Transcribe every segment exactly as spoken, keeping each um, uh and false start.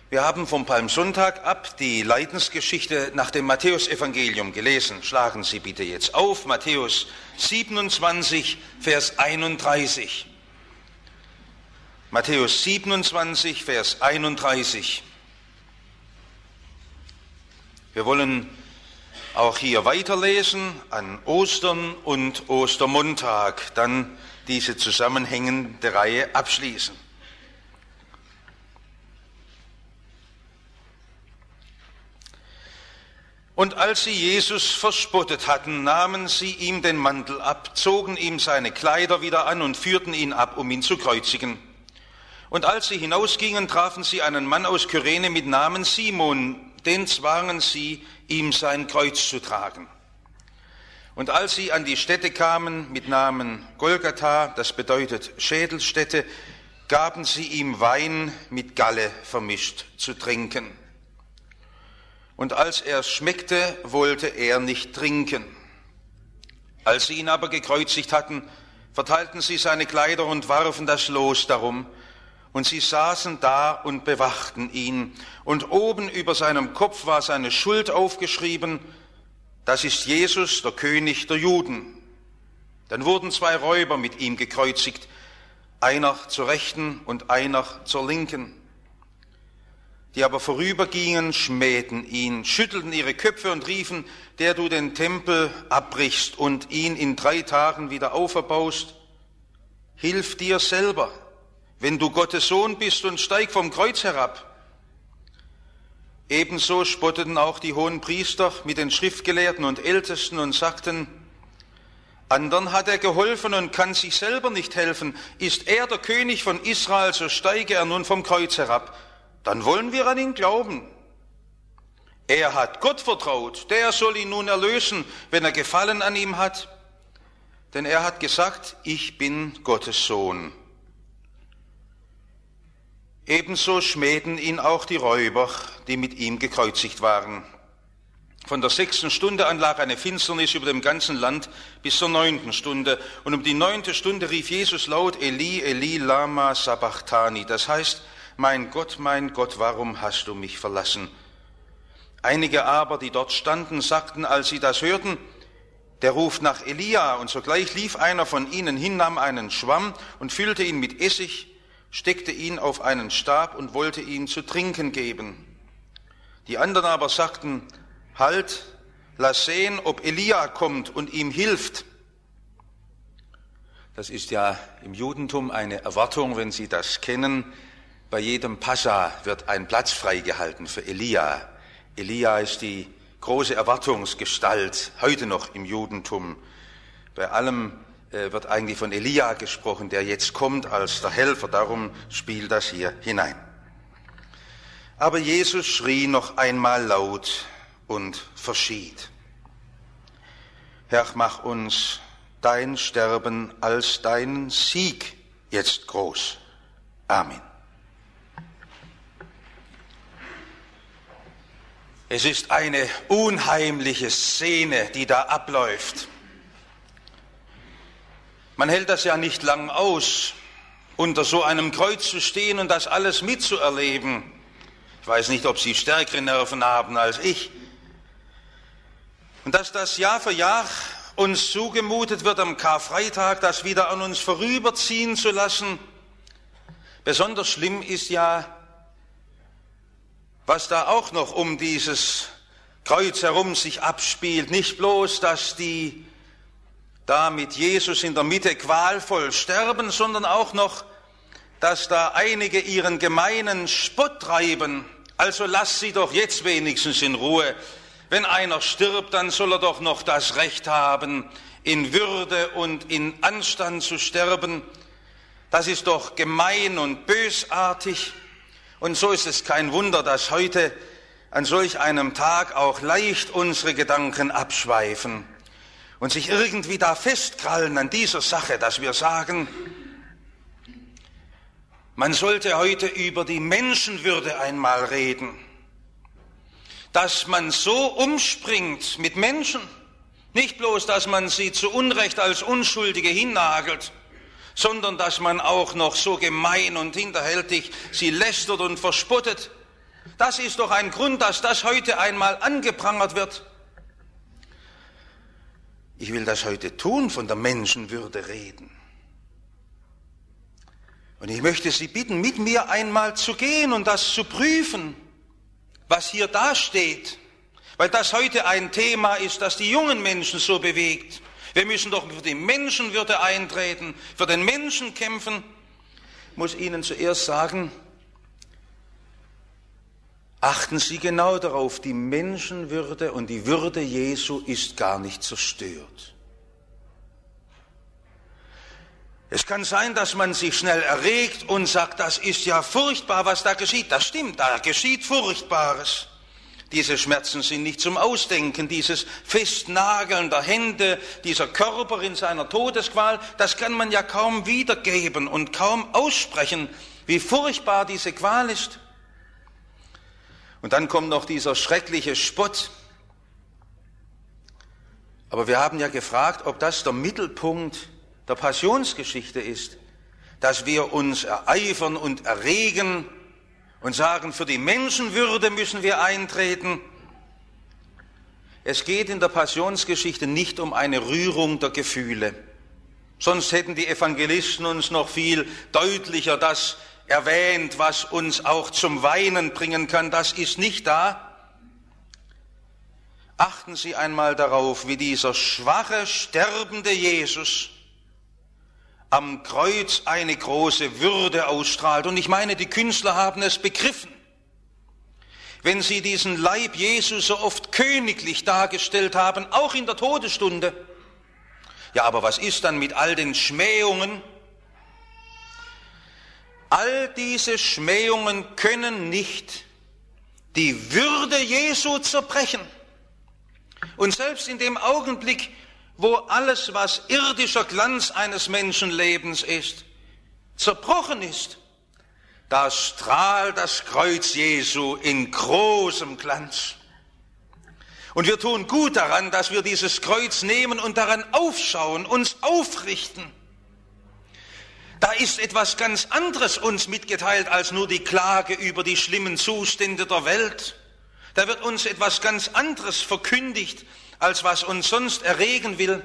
Wir haben vom Palmsonntag ab die Leidensgeschichte nach dem Matthäusevangelium gelesen. Schlagen Sie bitte jetzt auf, Matthäus siebenundzwanzig, Vers einunddreißig. Matthäus siebenundzwanzig, Vers einunddreißig. Wir wollen auch hier weiterlesen an Ostern und Ostermontag, dann diese zusammenhängende Reihe abschließen. Und als sie Jesus verspottet hatten, nahmen sie ihm den Mantel ab, zogen ihm seine Kleider wieder an und führten ihn ab, um ihn zu kreuzigen. Und als sie hinausgingen, trafen sie einen Mann aus Kyrene mit Namen Simon, den zwangen sie, ihm sein Kreuz zu tragen. Und als sie an die Stätte kamen mit Namen Golgatha, das bedeutet Schädelstätte, gaben sie ihm Wein mit Galle vermischt zu trinken. Und als er es schmeckte, wollte er nicht trinken. Als sie ihn aber gekreuzigt hatten, verteilten sie seine Kleider und warfen das Los darum. Und sie saßen da und bewachten ihn. Und oben über seinem Kopf war seine Schuld aufgeschrieben: Das ist Jesus, der König der Juden. Dann wurden zwei Räuber mit ihm gekreuzigt, einer zur Rechten und einer zur Linken. Die aber vorübergingen, schmähten ihn, schüttelten ihre Köpfe und riefen: Der du den Tempel abbrichst und ihn in drei Tagen wieder auferbaust, hilf dir selber, wenn du Gottes Sohn bist, und steig vom Kreuz herab. Ebenso spotteten auch die Hohenpriester mit den Schriftgelehrten und Ältesten und sagten: Andern hat er geholfen und kann sich selber nicht helfen. Ist er der König von Israel, so steige er nun vom Kreuz herab. Dann wollen wir an ihn glauben. Er hat Gott vertraut, der soll ihn nun erlösen, wenn er Gefallen an ihm hat. Denn er hat gesagt: Ich bin Gottes Sohn. Ebenso schmähten ihn auch die Räuber, die mit ihm gekreuzigt waren. Von der sechsten Stunde an lag eine Finsternis über dem ganzen Land bis zur neunten Stunde. Und um die neunte Stunde rief Jesus laut: Eli, Eli, lama sabachthani. Das heißt: Mein Gott, mein Gott, warum hast du mich verlassen? Einige aber, die dort standen, sagten, als sie das hörten: Der ruft nach Elia. Und sogleich lief einer von ihnen hin, nahm einen Schwamm und füllte ihn mit Essig, steckte ihn auf einen Stab und wollte ihm zu trinken geben. Die anderen aber sagten: Halt, lass sehen, ob Elia kommt und ihm hilft. Das ist ja im Judentum eine Erwartung, wenn Sie das kennen. Bei jedem Passa wird ein Platz freigehalten für Elia. Elia ist die große Erwartungsgestalt, heute noch im Judentum. Bei allem äh, wird eigentlich von Elia gesprochen, der jetzt kommt als der Helfer. Darum spielt das hier hinein. Aber Jesus schrie noch einmal laut und verschied: Herr, mach uns dein Sterben als deinen Sieg jetzt groß. Amen. Es ist eine unheimliche Szene, die da abläuft. Man hält das ja nicht lang aus, unter so einem Kreuz zu stehen und das alles mitzuerleben. Ich weiß nicht, ob Sie stärkere Nerven haben als ich. Und dass das Jahr für Jahr uns zugemutet wird, am Karfreitag das wieder an uns vorüberziehen zu lassen. Besonders schlimm ist ja, was da auch noch um dieses Kreuz herum sich abspielt. Nicht bloß, dass die da mit Jesus in der Mitte qualvoll sterben, sondern auch noch, dass da einige ihren gemeinen Spott treiben. Also lass sie doch jetzt wenigstens in Ruhe. Wenn einer stirbt, dann soll er doch noch das Recht haben, in Würde und in Anstand zu sterben. Das ist doch gemein und bösartig. Und so ist es kein Wunder, dass heute an solch einem Tag auch leicht unsere Gedanken abschweifen und sich irgendwie da festkrallen an dieser Sache, dass wir sagen, man sollte heute über die Menschenwürde einmal reden, dass man so umspringt mit Menschen, nicht bloß, dass man sie zu Unrecht als Unschuldige hinnagelt, sondern dass man auch noch so gemein und hinterhältig sie lästert und verspottet Das ist doch ein Grund, dass das heute einmal angeprangert wird. Ich will das heute tun, von der Menschenwürde reden. Und ich möchte Sie bitten, mit mir einmal zu gehen und das zu prüfen, was hier dasteht. Weil das heute ein Thema ist, das die jungen Menschen so bewegt. Wir müssen doch für die Menschenwürde eintreten, für den Menschen kämpfen. Ich muss Ihnen zuerst sagen, achten Sie genau darauf, die Menschenwürde und die Würde Jesu ist gar nicht zerstört. Es kann sein, dass man sich schnell erregt und sagt, das ist ja furchtbar, was da geschieht. Das stimmt, da geschieht Furchtbares. Diese Schmerzen sind nicht zum Ausdenken, dieses Festnageln der Hände, dieser Körper in seiner Todesqual, das kann man ja kaum wiedergeben und kaum aussprechen, wie furchtbar diese Qual ist. Und dann kommt noch dieser schreckliche Spott. Aber wir haben ja gefragt, ob das der Mittelpunkt der Passionsgeschichte ist, dass wir uns ereifern und erregen und sagen, für die Menschenwürde müssen wir eintreten. Es geht in der Passionsgeschichte nicht um eine Rührung der Gefühle. Sonst hätten die Evangelisten uns noch viel deutlicher das erwähnt, was uns auch zum Weinen bringen kann. Das ist nicht da. Achten Sie einmal darauf, wie dieser schwache, sterbende Jesus am Kreuz eine große Würde ausstrahlt. Und ich meine, die Künstler haben es begriffen. Wenn sie diesen Leib Jesu so oft königlich dargestellt haben, auch in der Todesstunde. Ja, aber was ist dann mit all den Schmähungen? All diese Schmähungen können nicht die Würde Jesu zerbrechen. Und selbst in dem Augenblick, wo alles, was irdischer Glanz eines Menschenlebens ist, zerbrochen ist, da strahlt das Kreuz Jesu in großem Glanz. Und wir tun gut daran, dass wir dieses Kreuz nehmen und daran aufschauen, uns aufrichten. Da ist etwas ganz anderes uns mitgeteilt als nur die Klage über die schlimmen Zustände der Welt. Da wird uns etwas ganz anderes verkündigt, als was uns sonst erregen will.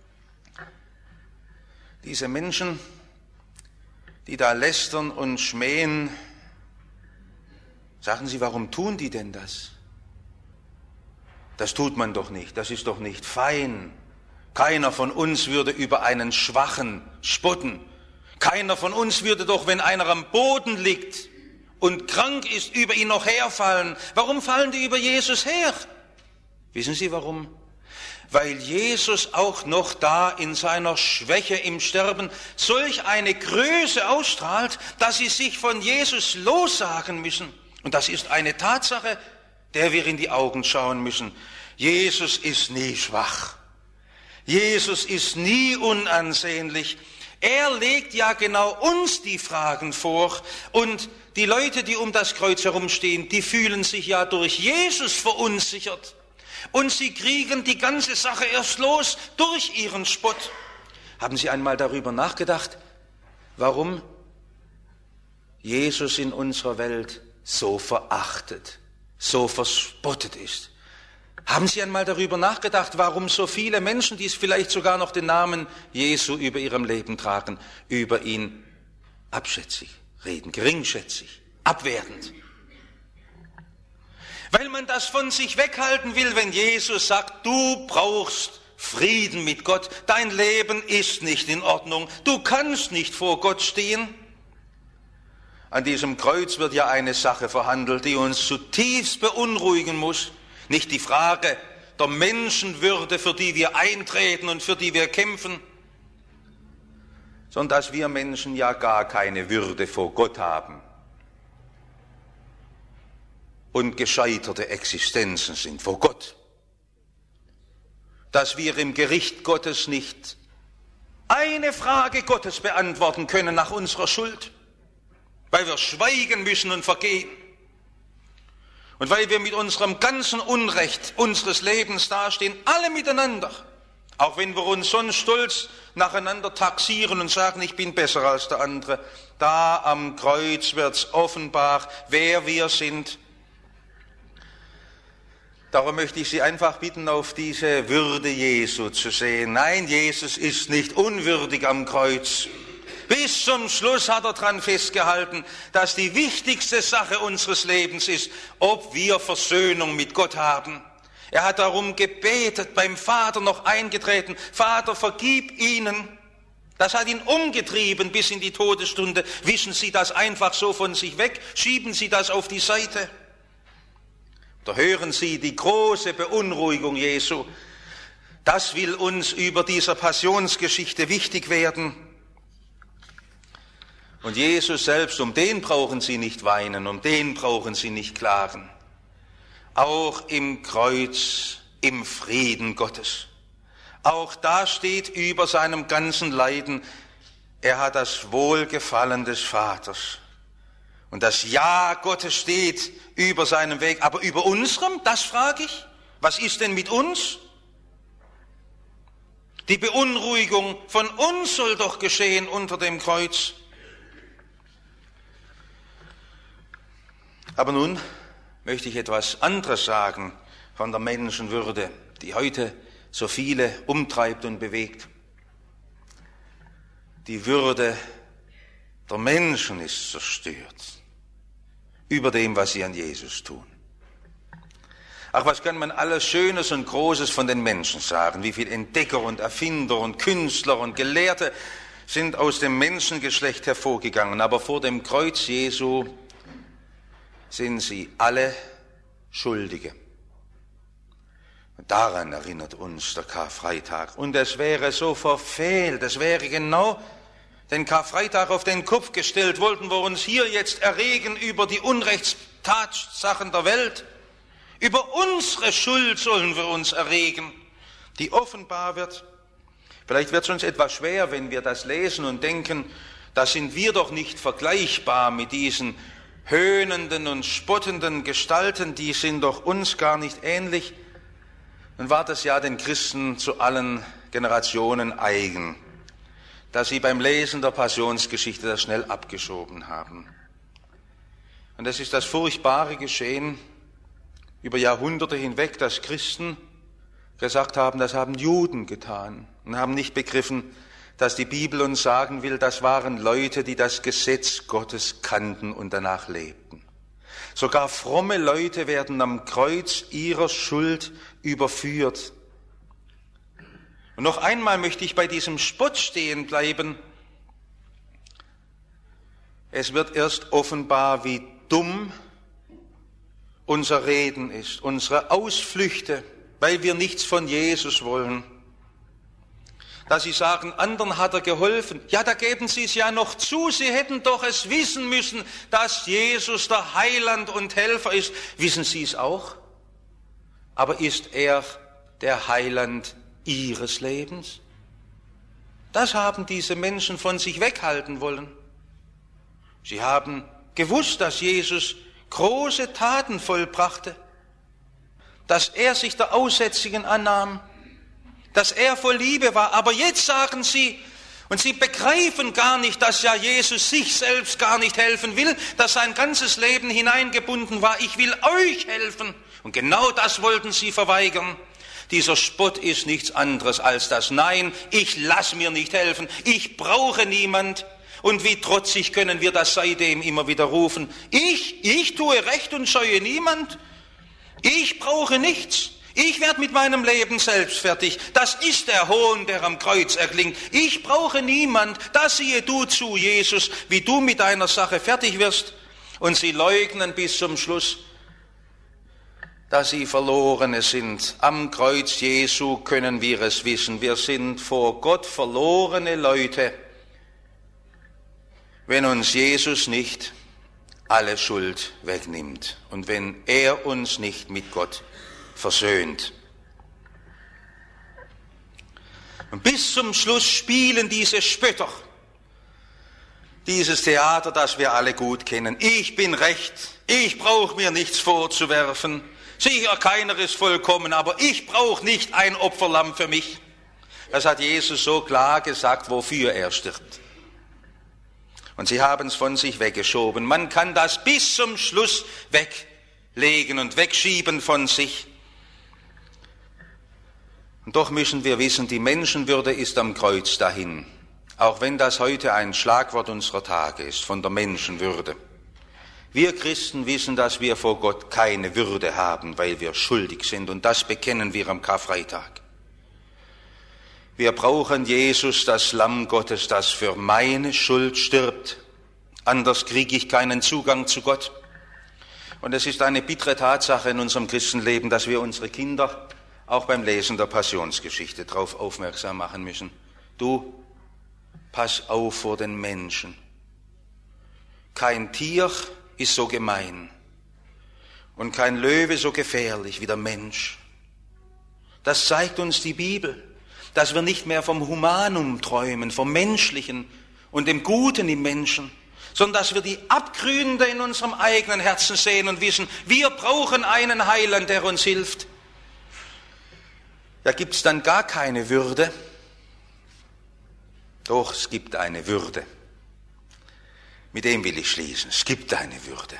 Diese Menschen, die da lästern und schmähen, sagen Sie, warum tun die denn das? Das tut man doch nicht, das ist doch nicht fein. Keiner von uns würde über einen Schwachen spotten. Keiner von uns würde doch, wenn einer am Boden liegt und krank ist, über ihn noch herfallen. Warum fallen die über Jesus her? Wissen Sie warum? Weil Jesus auch noch da in seiner Schwäche im Sterben solch eine Größe ausstrahlt, dass sie sich von Jesus lossagen müssen. Und das ist eine Tatsache, der wir in die Augen schauen müssen. Jesus ist nie schwach. Jesus ist nie unansehnlich. Er legt ja genau uns die Fragen vor. Und die Leute, die um das Kreuz herumstehen, die fühlen sich ja durch Jesus verunsichert. Und sie kriegen die ganze Sache erst los durch ihren Spott. Haben Sie einmal darüber nachgedacht, warum Jesus in unserer Welt so verachtet, so verspottet ist? Haben Sie einmal darüber nachgedacht, warum so viele Menschen, die es vielleicht sogar noch den Namen Jesu über ihrem Leben tragen, über ihn abschätzig reden, geringschätzig, abwertend? Weil man das von sich weghalten will, wenn Jesus sagt, du brauchst Frieden mit Gott, dein Leben ist nicht in Ordnung, du kannst nicht vor Gott stehen. An diesem Kreuz wird ja eine Sache verhandelt, die uns zutiefst beunruhigen muss. Nicht die Frage der Menschenwürde, für die wir eintreten und für die wir kämpfen, sondern dass wir Menschen ja gar keine Würde vor Gott haben und gescheiterte Existenzen sind vor Gott. Dass wir im Gericht Gottes nicht eine Frage Gottes beantworten können nach unserer Schuld, weil wir schweigen müssen und vergehen und weil wir mit unserem ganzen Unrecht unseres Lebens dastehen, alle miteinander, auch wenn wir uns sonst stolz nacheinander taxieren und sagen, ich bin besser als der andere. Da am Kreuz wird's offenbar, wer wir sind. Darum möchte ich Sie einfach bitten, auf diese Würde Jesu zu sehen. Nein, Jesus ist nicht unwürdig am Kreuz. Bis zum Schluss hat er daran festgehalten, dass die wichtigste Sache unseres Lebens ist, ob wir Versöhnung mit Gott haben. Er hat darum gebetet, beim Vater noch eingetreten, Vater, vergib ihnen. Das hat ihn umgetrieben bis in die Todesstunde. Wischen Sie das einfach so von sich weg, schieben Sie das auf die Seite. Da hören Sie die große Beunruhigung Jesu. Das will uns über dieser Passionsgeschichte wichtig werden. Und Jesus selbst, um den brauchen Sie nicht weinen, um den brauchen Sie nicht klagen. Auch im Kreuz, im Frieden Gottes. Auch da steht über seinem ganzen Leiden, er hat das Wohlgefallen des Vaters. Und das Ja Gottes steht über seinem Weg. Aber über unserem, das frage ich, was ist denn mit uns? Die Beunruhigung von uns soll doch geschehen unter dem Kreuz. Aber nun möchte ich etwas anderes sagen von der Menschenwürde, die heute so viele umtreibt und bewegt. Die Würde der Menschen ist zerstört über dem, was sie an Jesus tun. Ach, was kann man alles Schönes und Großes von den Menschen sagen? Wie viele Entdecker und Erfinder und Künstler und Gelehrte sind aus dem Menschengeschlecht hervorgegangen. Aber vor dem Kreuz Jesu sind sie alle Schuldige. Und daran erinnert uns der Karfreitag. Und es wäre so verfehlt, es wäre genau den Karfreitag auf den Kopf gestellt, wollten wir uns hier jetzt erregen über die Unrechtstatsachen der Welt. Über unsere Schuld sollen wir uns erregen, die offenbar wird. Vielleicht wird es uns etwas schwer, wenn wir das lesen und denken, da sind wir doch nicht vergleichbar mit diesen höhnenden und spottenden Gestalten, die sind doch uns gar nicht ähnlich. Nun war das ja den Christen zu allen Generationen eigen, dass sie beim Lesen der Passionsgeschichte das schnell abgeschoben haben. Und es ist das furchtbare Geschehen über Jahrhunderte hinweg, dass Christen gesagt haben, das haben Juden getan und haben nicht begriffen, dass die Bibel uns sagen will, das waren Leute, die das Gesetz Gottes kannten und danach lebten. Sogar fromme Leute werden am Kreuz ihrer Schuld überführt. Und noch einmal möchte ich bei diesem Spott stehen bleiben. Es wird erst offenbar, wie dumm unser Reden ist, unsere Ausflüchte, weil wir nichts von Jesus wollen. Dass sie sagen, anderen hat er geholfen. Ja, da geben sie es ja noch zu. Sie hätten doch es wissen müssen, dass Jesus der Heiland und Helfer ist. Wissen Sie es auch? Aber ist er der Heiland ihres Lebens? Das haben diese Menschen von sich weghalten wollen. Sie haben gewusst, dass Jesus große Taten vollbrachte, dass er sich der Aussätzigen annahm, dass er voll Liebe war. Aber jetzt sagen sie, und sie begreifen gar nicht, dass ja Jesus sich selbst gar nicht helfen will, dass sein ganzes Leben hineingebunden war. Ich will euch helfen. Und genau das wollten sie verweigern. Dieser Spott ist nichts anderes als das Nein, ich lass mir nicht helfen, ich brauche niemand. Und wie trotzig können wir das seitdem immer wieder rufen. Ich, ich tue Recht und scheue niemand. Ich brauche nichts. Ich werde mit meinem Leben selbst fertig. Das ist der Hohn, der am Kreuz erklingt. Ich brauche niemand. Da siehe du zu, Jesus, wie du mit deiner Sache fertig wirst. Und sie leugnen bis zum Schluss, dass sie Verlorene sind. Am Kreuz Jesu können wir es wissen. Wir sind vor Gott verlorene Leute, wenn uns Jesus nicht alle Schuld wegnimmt und wenn er uns nicht mit Gott versöhnt. Und bis zum Schluss spielen diese Spötter dieses Theater, das wir alle gut kennen. Ich bin recht, ich brauche mir nichts vorzuwerfen. Sicher, keiner ist vollkommen, aber ich brauche nicht ein Opferlamm für mich. Das hat Jesus so klar gesagt, wofür er stirbt. Und sie haben es von sich weggeschoben. Man kann das bis zum Schluss weglegen und wegschieben von sich. Und doch müssen wir wissen, die Menschenwürde ist am Kreuz dahin. Auch wenn das heute ein Schlagwort unserer Tage ist, von der Menschenwürde. Wir Christen wissen, dass wir vor Gott keine Würde haben, weil wir schuldig sind. Und das bekennen wir am Karfreitag. Wir brauchen Jesus, das Lamm Gottes, das für meine Schuld stirbt. Anders kriege ich keinen Zugang zu Gott. Und es ist eine bittere Tatsache in unserem Christenleben, dass wir unsere Kinder auch beim Lesen der Passionsgeschichte darauf aufmerksam machen müssen. Du, pass auf vor den Menschen. Kein Tier ist so gemein und kein Löwe so gefährlich wie der Mensch. Das zeigt uns die Bibel, dass wir nicht mehr vom Humanum träumen, vom Menschlichen und dem Guten im Menschen, sondern dass wir die Abgründe in unserem eigenen Herzen sehen und wissen, wir brauchen einen Heiland, der uns hilft. Da gibt es dann gar keine Würde. Doch, es gibt eine Würde. Mit dem will ich schließen. Es gibt eine Würde.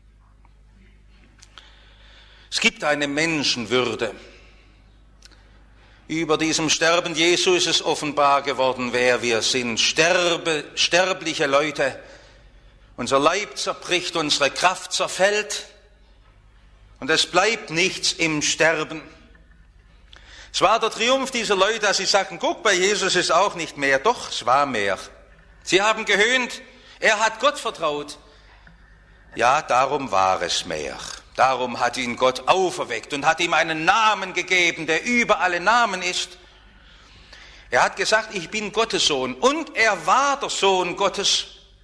Es gibt eine Menschenwürde. Über diesem Sterben Jesu ist es offenbar geworden, wer wir sind. Sterbe, sterbliche Leute. Unser Leib zerbricht, unsere Kraft zerfällt und es bleibt nichts im Sterben. Es war der Triumph dieser Leute, dass sie sagten, guck, bei Jesus ist auch nicht mehr. Doch, es war mehr. Sie haben gehöhnt, er hat Gott vertraut. Ja, darum war es mehr. Darum hat ihn Gott auferweckt und hat ihm einen Namen gegeben, der über alle Namen ist. Er hat gesagt, ich bin Gottes Sohn und er war der Sohn Gottes.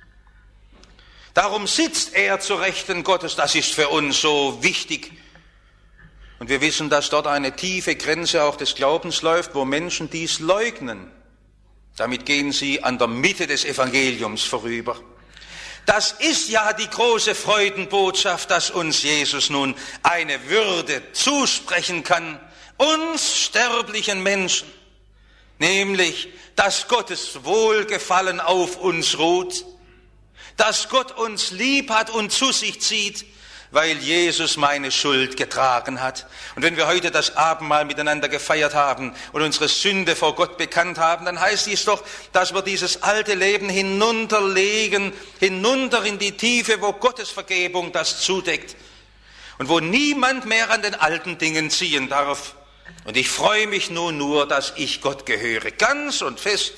Darum sitzt er zur Rechten Gottes, das ist für uns so wichtig. Und wir wissen, dass dort eine tiefe Grenze auch des Glaubens läuft, wo Menschen dies leugnen. Damit gehen sie an der Mitte des Evangeliums vorüber. Das ist ja die große Freudenbotschaft, dass uns Jesus nun eine Würde zusprechen kann, uns sterblichen Menschen, nämlich, dass Gottes Wohlgefallen auf uns ruht, dass Gott uns lieb hat und zu sich zieht, weil Jesus meine Schuld getragen hat. Und wenn wir heute das Abendmahl miteinander gefeiert haben und unsere Sünde vor Gott bekannt haben, dann heißt dies doch, dass wir dieses alte Leben hinunterlegen, hinunter in die Tiefe, wo Gottes Vergebung das zudeckt und wo niemand mehr an den alten Dingen ziehen darf. Und ich freue mich nun nur, dass ich Gott gehöre, ganz und fest.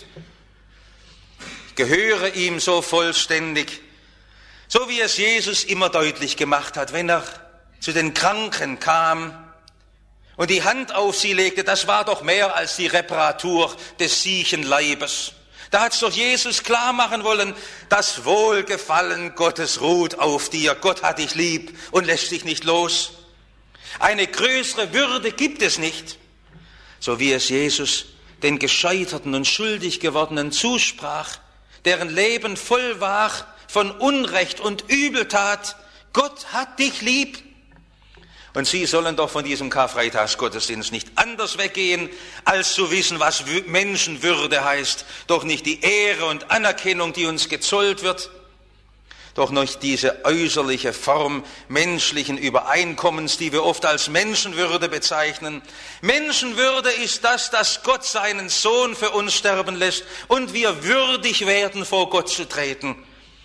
Ich gehöre ihm so vollständig, so wie es Jesus immer deutlich gemacht hat, wenn er zu den Kranken kam und die Hand auf sie legte, das war doch mehr als die Reparatur des siechen Leibes. Da hat es doch Jesus klar machen wollen, das Wohlgefallen Gottes ruht auf dir. Gott hat dich lieb und lässt dich nicht los. Eine größere Würde gibt es nicht, so wie es Jesus den Gescheiterten und schuldig gewordenen zusprach, deren Leben voll war von Unrecht und Übeltat. Gott hat dich lieb. Und Sie sollen doch von diesem Karfreitagsgottesdienst nicht anders weggehen, als zu wissen, was Menschenwürde heißt. Doch nicht die Ehre und Anerkennung, die uns gezollt wird, doch nicht diese äußerliche Form menschlichen Übereinkommens, die wir oft als Menschenwürde bezeichnen. Menschenwürde ist das, dass Gott seinen Sohn für uns sterben lässt und wir würdig werden, vor Gott zu treten.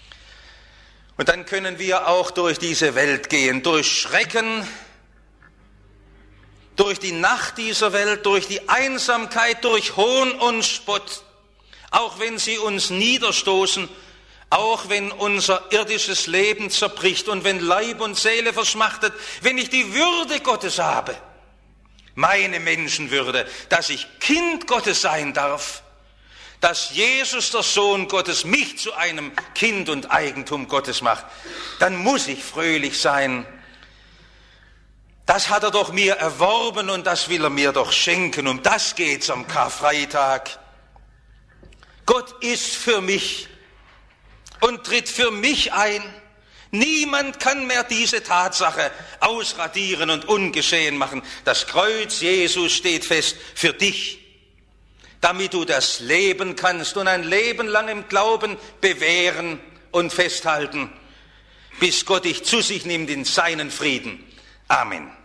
Und dann können wir auch durch diese Welt gehen, durch Schrecken, durch die Nacht dieser Welt, durch die Einsamkeit, durch Hohn und Spott, auch wenn sie uns niederstoßen, auch wenn unser irdisches Leben zerbricht und wenn Leib und Seele verschmachtet, wenn ich die Würde Gottes habe, meine Menschenwürde, dass ich Kind Gottes sein darf, dass Jesus, der Sohn Gottes, mich zu einem Kind und Eigentum Gottes macht, dann muss ich fröhlich sein. Das hat er doch mir erworben und das will er mir doch schenken. Um das geht's am Karfreitag. Gott ist für mich und tritt für mich ein. Niemand kann mehr diese Tatsache ausradieren und ungeschehen machen. Das Kreuz Jesus steht fest für dich, damit du das leben kannst und ein Leben lang im Glauben bewähren und festhalten, bis Gott dich zu sich nimmt in seinen Frieden. Amen.